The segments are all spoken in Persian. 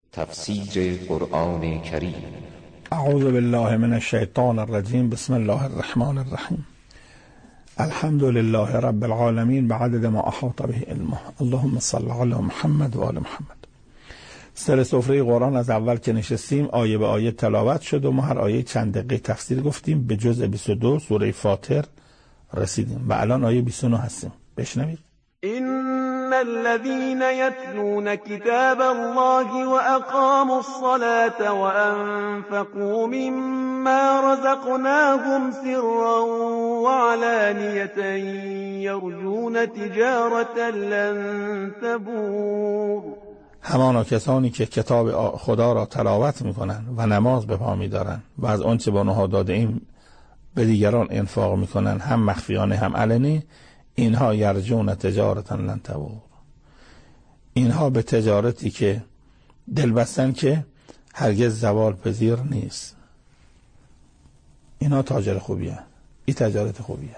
تفسیر قرآن کریم. اعوذ بالله من الشیطان الرجیم. بسم الله الرحمن الرحیم. الحمد لله رب العالمین بعدد ما احاط به علمه. اللهم صل علی محمد و آل محمد. سر سفره قرآن از اول که نشستیم آیه به آیه تلاوت شد و ما هر آیه چند دقیقه تفسیر گفتیم. به جزء 22 سوره فاطر رسیدیم و الان آیه 29 هستیم. بشنوید. إن الذين يتلون كتاب الله وأقاموا الصلاة وأنفقوا مما رزقناهم سرا وعلانية يرجون تجارة لن تبور. همانا کسانی که کتاب خدا را تلاوت میکنند و نماز به پا میدارند و از آنچه با آنها داده ایم به دیگران انفاق میکنند، هم مخفیانه هم علنی، اینها یرجون تجارتا لن تبور. اینها به تجارتی که دل بستن که هرگز زوال پذیر نیست. اینها تاجر خوبیه. این تجارت خوبیه.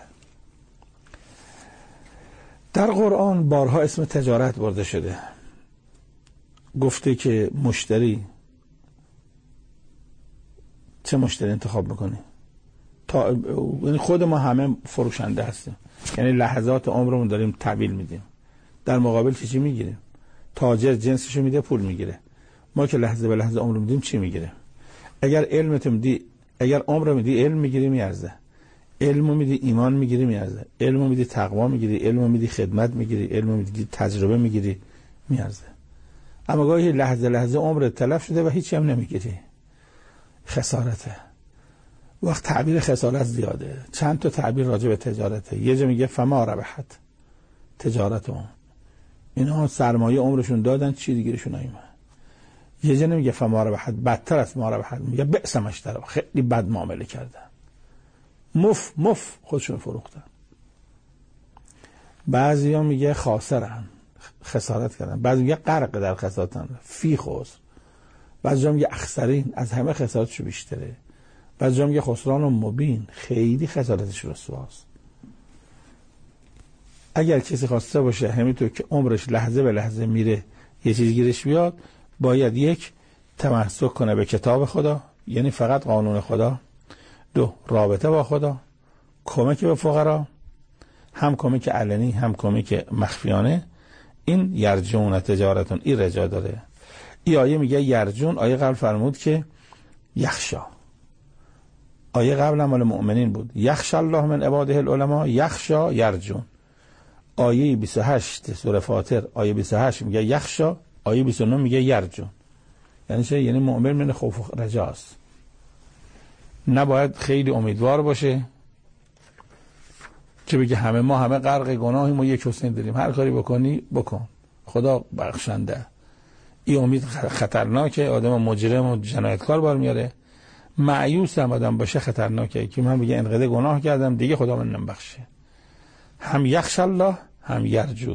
در قرآن بارها اسم تجارت برده شده. گفته که مشتری، چه مشتری انتخاب میکنی؟ خود ما همه فروشنده هستیم، یعنی لحظات عمرمون داریم تحویل میدیم. در مقابل چی میگیریم؟ تاجر جنسشو میده، پول میگیره. ما که لحظه به لحظه عمر میدیم چی میگیره؟ اگر علمت میدی، اگر عمر میدی، علم میگیری میارزه. علمو میدی، ایمان میگیری میارزه. علمو میدی، تقوا میگیری. علمو میدی، خدمت میگیری. علمو میدی، تجربه میگیری، میارزه. اما گاهی لحظه عمر تلف شده و هیچی هم نمیگیری. خسارته. وقت تعبیر خسارت زیاده. چند تا تعبیر راجع به تجارته. یه جا میگه فما ربحت تجارتهم، اینا سرمایه عمرشون دادن، چی دیگرشون نیومد. یه جا نمیگه فما ربحت، بدتر از ما ربحت، میگه بئس ما اشتروا، خیلی بد معامله کردن، مف خودشون فروختن. بعضیا میگه خاسرن، خسارت کردن. بعضی میگه غرق در خسارتن، فی خسر. بعضیا میگه اخسرین، از همه خسارتشو بیشتره. بعضی جا میگه خسران و مبین، خیلی خسارتش رسواست. اگر کسی خواسته باشه همینطور که عمرش لحظه به لحظه میره یه چیز گیرش بیاد، باید یک، تمسک کنه به کتاب خدا، یعنی فقط قانون خدا. دو، رابطه با خدا، کمک به فقرا، هم کمک علنی هم کمک مخفیانه. این یرجون تجارتون، این رجا داره. این آیه میگه یرجون. آیه قبل فرمود که یخشا. آیه قبل مال مؤمنین بود. یخشا الله من عباده العلماء، یخشا یرجون. آیه 28 سوره فاطر آیه 28 میگه یخشا، آیه 29 میگه یرجون. یعنی چه؟ یعنی مؤمن من خوف و رجاست. نباید خیلی امیدوار باشه که بگه ما همه غرق گناهیم و یک حسین داریم، هر کاری بکنی بکن، خدا بخشنده. این امید خطرناکه. آدم مجرم و جنایتکار بار میاره. مایوس هم آدم باشه خطرناکه که من بگه انقدر گناه کردم دیگه خدا من نمیبخشه. هم یخش الله هم یرجو.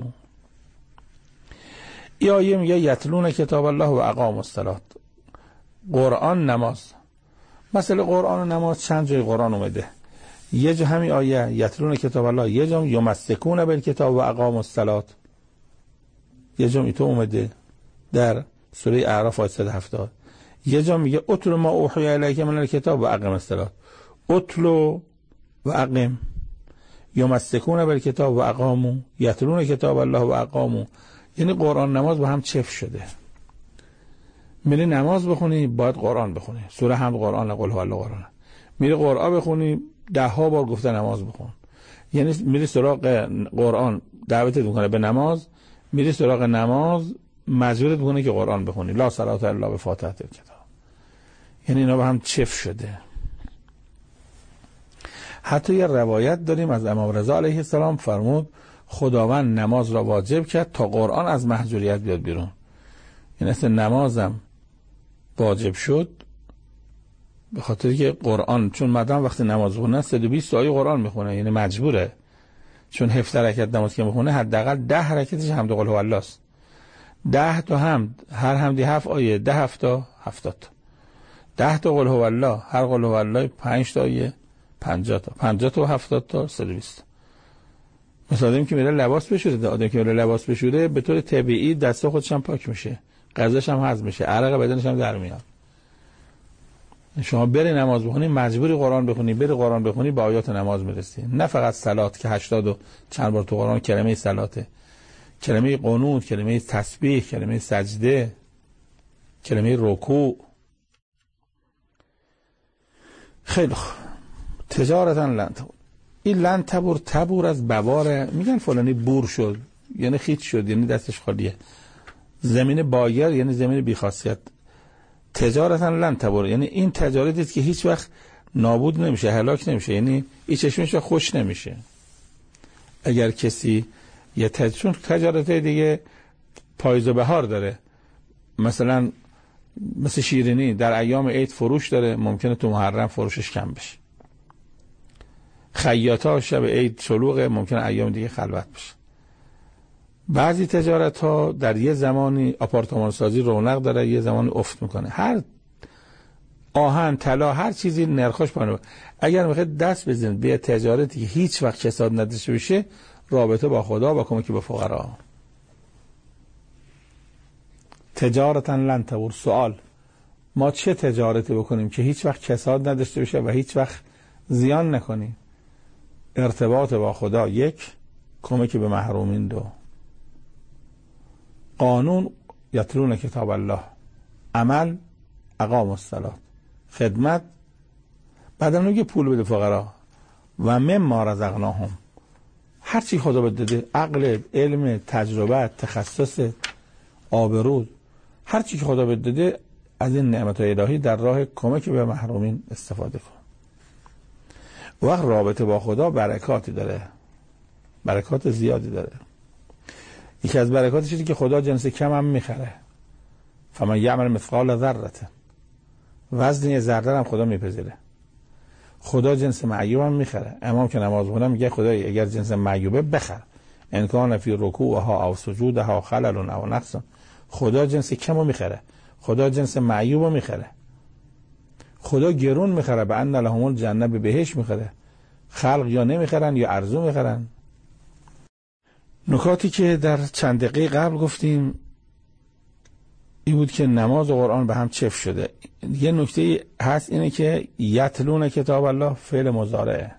این آیه میگه یتلون کتاب الله و اقاموا الصلاة. قرآن، نماز. مثلا قرآن و نماز چند جای قرآن اومده. یه جا همین آیه یتلون کتاب الله، یه جا یمسکون بالکتاب و اقاموا الصلاة، یه جا اینطور اومده در سوره اعراف آیه 170. یه جا میگه اتل ما اوحی الیک من الکتاب و اقم الصلاة. اتلو و اقم. یمسکون بالکتاب و اقاموا، یتلون کتاب الله و اقاموا. یعنی قرآن نماز با هم چف شده. میری نماز بخونی باید قرآن بخونی. سوره هم قرآن، قل هو الله قرآن. میری قرآن بخونی 10 بار گفته نماز بخون. یعنی میری سراغ قرآن دعوتت میکنه به نماز، میری سراغ نماز مجبورت میکنه که قرآن بخونی. لا صلاة الا بفاتحه الکتاب. یعنی اینا با هم چف شده. حتی یه روایت داریم از امام رضا علیه السلام، فرمود خداوند نماز را واجب کرد تا قرآن از محجوریت بیاد بیرون. یعنی اصلا نمازم واجب شد به خاطر که قرآن، چون مردم وقتی نماز بخونن 120 آیه قرآن میخونه، یعنی مجبوره. چون 17 رکعت نماز که میخونه حداقل 10 رکعتش حمد قل هو الله است. 10 تا حمد، هر حمدی 7 آیه، 10 هفتا 70 تا. 10 تا قل هو الله، هر قل هو الله 5 تا آیه، 50 تا، 50 تا و 70 تا 120. مثلا آدمی که میره لباس بشوره، آدمی که میره لباس بشوره به طور طبیعی دست خودش هم پاک میشه، غذاش هم هضم میشه، عرق بدنش هم در میاد. شما بری نماز بخونی، مجبوری قرآن بخونی، بری قرآن بخونی به آیات نماز میرسی. نه فقط صلات که 80 و چند بار تو قرآن کلمه صلاته، کلمه قنوت، کلمه تسبیح، کلمه سجده، کلمه رکوع. خیلی خوب. تجارتا لن تبور. این لن تبور، تبور از بواره، میگن فلانی بور شد یعنی خیت شد، یعنی دستش خالیه. زمین بایر یعنی زمین بیخاصیت. تجارتا لن تبور یعنی این تجارتی که هیچ وقت نابود نمیشه، هلاک نمیشه، یعنی این چشمش خوش نمیشه. اگر کسی یه چون تجارت دیگه پاییز و بهار داره، مثلا مثل شیرینی در ایام عید فروش داره، ممکنه تو محرم فروشش کم بشه. خیاطا شب عید شلوغه، ممکنه ایام دیگه خلوت بشه. بعضی تجارت ها در یه زمانی آپارتمان سازی رونق داره، یه زمانی افت میکنه. هر آهن، طلا، هر چیزی نرخش پایین. اگر میخواید دست بزنید به تجارتی که هیچ وقت کساد نداشته باشه، رابطه با خدا و کمک به فقرا. تجارتا لن تبور. سوال: ما چه تجارتی بکنیم که هیچ وقت کساد نداشته باشه و هیچ وقت زیان نکنیم؟ ارتباط با خدا 1، کمک به محرومین 2، قانون یتلون کتاب الله، عمل اقام الصلات، خدمت، بعدم میگه پول بده فقرا و مما رزقناهم. هر چی خدا بده داده، عقل، علم، تجربه، تخصص، آبرو، هر چی که خدا بده داده، از این نعمت‌های الهی در راه کمک به محرومین استفاده کن. وقت رابطه با خدا برکاتی داره، برکات زیادی داره. یکی از برکاتش اینه که خدا جنس کم هم میخره. فمن یعمل مثقال ذره، وزن یه ذره هم خدا میپذیره. خدا جنس معیوب هم میخره. امام که نماز میخونه میگه خدای اگر جنس معیوبه بخر، ان کان فی رکوعها او سجودها خلل او نقص. خدا جنس کمو میخره، خدا جنس معیوبو میخره. خدا گرون میخره، به ان لهم الجنه، به بهشت میخره. خلق یا نمیخرن یا ارزو میخرن. نکاتی که در چند دقیقه قبل گفتیم این بود که نماز و قرآن به هم چف شده. یه نکته هست اینه که یتلون کتاب الله فعل مضارعه،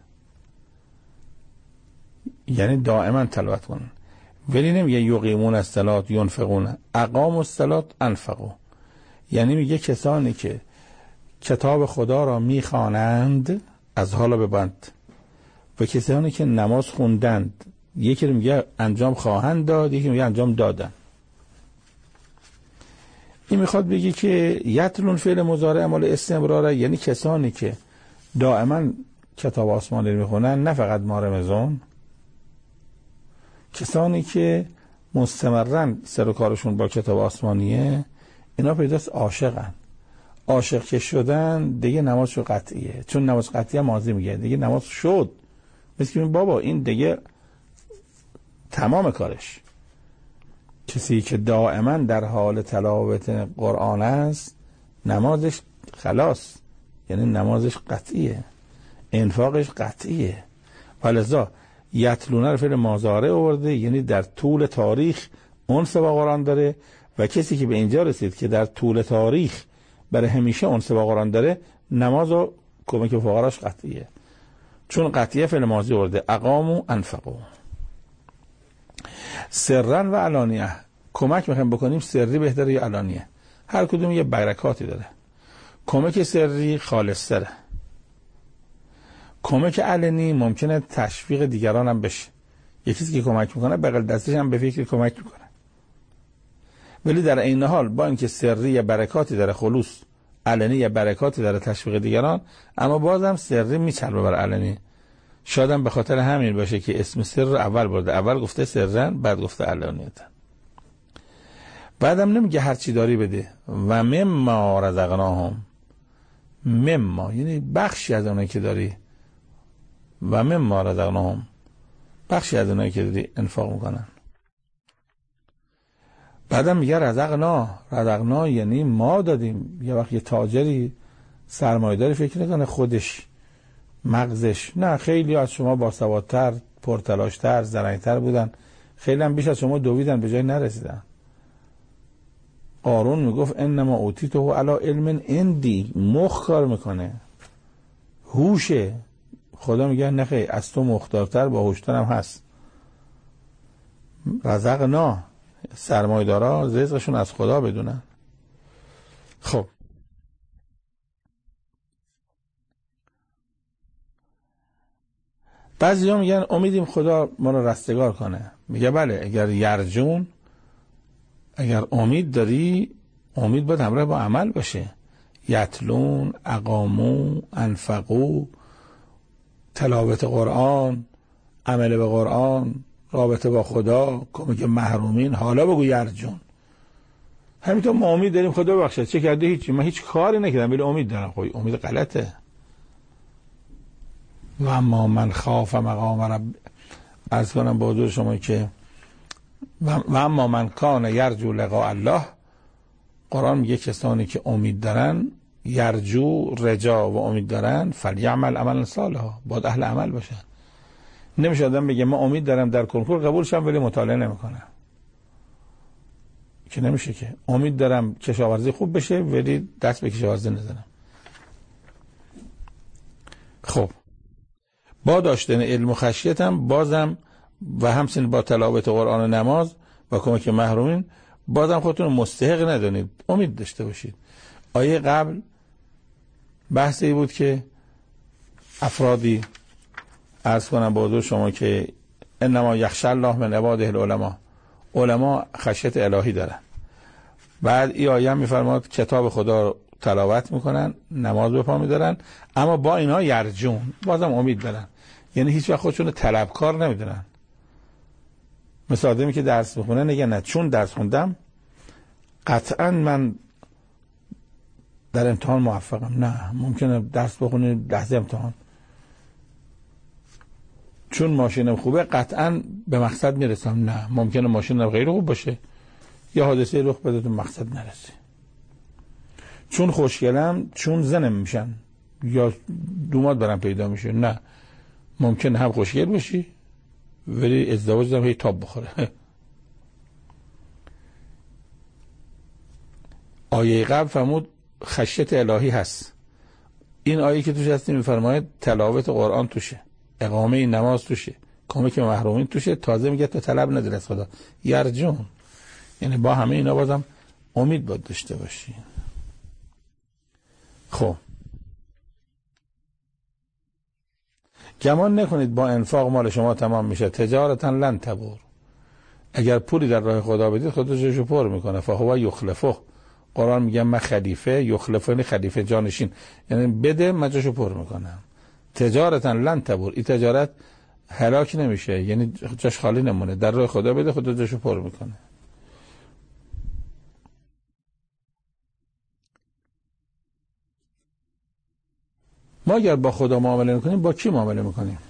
یعنی دائما تلاوت کنن. ولی نمیگه یقیمون الصلاة ینفقون، اقاموا الصلاة انفقوا، یعنی میگه کسانی که کتاب خدا را میخوانند از حالا به بعد و کسانی که نماز خوندند، یکی میگه انجام خواهند داد، یکی میگه انجام دادن. این میخواد بگه که یتلون فعل مضارع اعمال استمراره، یعنی کسانی که دائما کتاب آسمانی رو میخونن، نه فقط ماه رمضان، کسانی که مستمرن سر و کارشون با کتاب آسمانیه، اینا پیداست عاشقن. عاشق که شدن دیگه نمازشو قطعیه، چون نماز قطعیه ماضی میگه، دیگه نماز شد، مثل این بابا این دیگه تمام کارش. کسی که دائما در حال تلاوت قرآن است، نمازش خلاص، یعنی نمازش قطعیه، انفاقش قطعیه. ولذا یتلونه رو فعل مضارع آورده، یعنی در طول تاریخ انس با قرآن داره. و کسی که به اینجا رسید که در طول تاریخ برای همیشه انس با قرآن داره، نماز و کمک به فقراش قطعیه، چون قطعیه فعل ماضی آورده. اقاموا انفقوا. سرا و علانیه، کمک میخوایم بکنیم سری بهتره یا علانیه؟ هر کدوم یه برکاتی داره. کمک سری خالص تره، کمک علنی ممکنه تشویق دیگران هم بشه. یکی که کمک میکنه بغل دستش هم به فکر کمک میکنه، ولی در این حال با اینکه سری یه برکاتی داره، خلوص، علنی یه برکاتی داره، تشویق دیگران، اما بازم سری میچربه بر علنی. شاید هم به خاطر همین باشه که اسم سر رو اول برده، اول گفته سرن، بعد گفته علانیتن. بعدم نمیگه هر چی داری بده. و مما رزقناهم، مما یعنی بخشی از اونایی که داری، و مما رزقناهم بخشی از اونایی که داری انفاق میکنن. بعدم میگه رزقنا یعنی ما دادیم. یه وقت یه تاجری سرمایه‌داری فکر نکنه خودش مغزش، نه، خیلی از شما باسوادتر، پرتلاشتر، زرنگتر بودن، خیلی هم بیش از شما دویدن به جای نرسیدن. قارون میگفت انما اوتیته علی علم عندی، مخ کار میکنه، هوشه. خدا میگه نه خیر، از تو مختارتر با هوشترم هست. رزقنا، سرمایه‌دارا رزقشون از خدا بدونن. خب بعضی ها میگن امیدیم خدا ما رو رستگار کنه. میگه بله، اگر یرجون، اگر امید داری، امید باید همراه با عمل باشه. یتلون، اقامو، انفقو، تلاوت قرآن، عمل به قرآن، رابطه با خدا، کمک محرومین. حالا بگو یرجون. همینطور ما امید داریم خدا ببخشد. چه کرده؟ هیچی، من هیچ کاری نکردم ولی امید دارم. خب امید غلطه. و اما من خاف مقام رب، عرض کنم با حضور شما که و اما من کان یرجو لقاء الله، قرآن میگه کسانی که امید دارن، یرجو، رجا و امید دارن، فلیعمل عملا صالحا، باید اهل عمل باشن. نمیشه آدم بگه من امید دارم در کنکور قبول شم ولی مطالعه نمیکنم، که نمیشه. که امید دارم کشاورزی خوب بشه ولی دست به کشاورزی نزنم. خب با داشتن علم و خشیتم بازم و همچنین با تلاوت قرآن و نماز و کمک محرومین بازم خودتون مستحق ندانید، امید داشته باشید. آیه قبل بحثی بود که افرادی، عرض کنم با حضور شما که انما یخشی الله من عباده العلماء، علما خشیت الهی دارن. بعد این آیه هم میفرماد کتاب خدا تلاوت میکنن، نماز به پا میدارن، اما با اینها یرجون، بازم امید دارن. یعنی هیچ وقت خودشون طلبکار نمیدونن. مثل آدمی که درس میخونه نگه نه چون درس خوندم قطعا من در امتحان موفقم. نه، ممکنه درس بخونی لحظه امتحان، چون ماشینم خوبه قطعا به مقصد میرسم. نه، ممکنه ماشینم غیر خوب باشه، یا حادثه رخ بده تو مقصد نرسی. چون خوشگلم، چون زنم میشن، یا دوماد برام پیدا میشه. نه، ممکنه هم خوشگل باشی ولی ازدواج هم هی تاب بخوره. آیه قبل فرمود خشیت الهی هست. این آیه که توش هستیم میفرماید تلاوت قرآن توشه، اقامه نماز توشه، کمک محرومین توشه. تازه میگه تو طلب نداری از خدا، یرجون. یعنی با همه اینا بازم امید باید داشته باشی. خب گمان نکنید با انفاق مال شما تمام میشه. تجارتا لن تبور، اگر پولی در راه خدا بدید خدا جاشو پر میکنه. فهو یخلفه، قرآن میگه من خلیفه، یخلفه یعنی خلیفه جانشین، یعنی بده من جاشو پر میکنم. تجارتا لن تبور، این تجارت هلاک نمیشه، یعنی جاش خالی نمونه. در راه خدا بده خدا جاشو پر میکنه. ما اگر با خدا معامله نکنیم با کی معامله میکنیم؟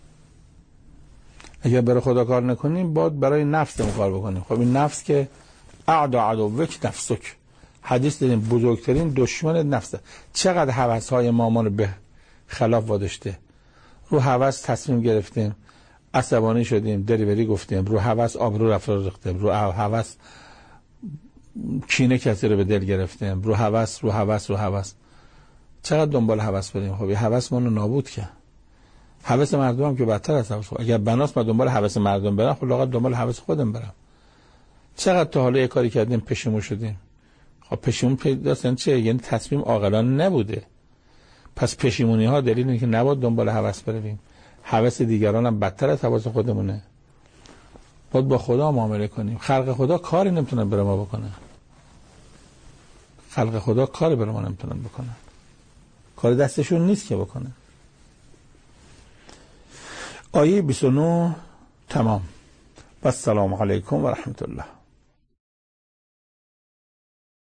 اگر برای خدا کار نکنیم باید برای نفسمون کار بکنیم. خب این نفس که عدوک نفسک، حدیث داریم بزرگترین دشمن نفسه. چقدر هوس‌های ما رو به خلاف واداشته. رو هوس تصمیم گرفتیم، عصبانی شدیم، دریوری گفتیم، رو هوس آبرو رفتار ریختیم، رو هوس کینه کسی رو به دل گرفتیم، رو هوس. چقدر دنبال هوس بریم؟ خب یه هوس ما رو نابود کرد. هوس مردم هم که بدتر از هوس خود. اگر بناس ما دنبال هوس مردم برم، خب لااقل دنبال هوس خودم برم. چقدر تا حالا یه کاری کردیم پشیمون شدیم. خب پشیمون پیدا چه؟ یعنی تصمیم عاقلانه نبوده. پس پشیمونی ها دلیل اینه که نباید دنبال هوس بریم. هوس دیگران هم بدتر از هوس خودمونه. باید با خدا معامله کنیم. خلق خدا کاری نمیتونه برای ما بکنه. خلق خدا کاری برای ما نمیتونن بکنن. کار دستشون نیست که بکنن. آیه 29 تمام. و السلام علیکم و رحمت الله.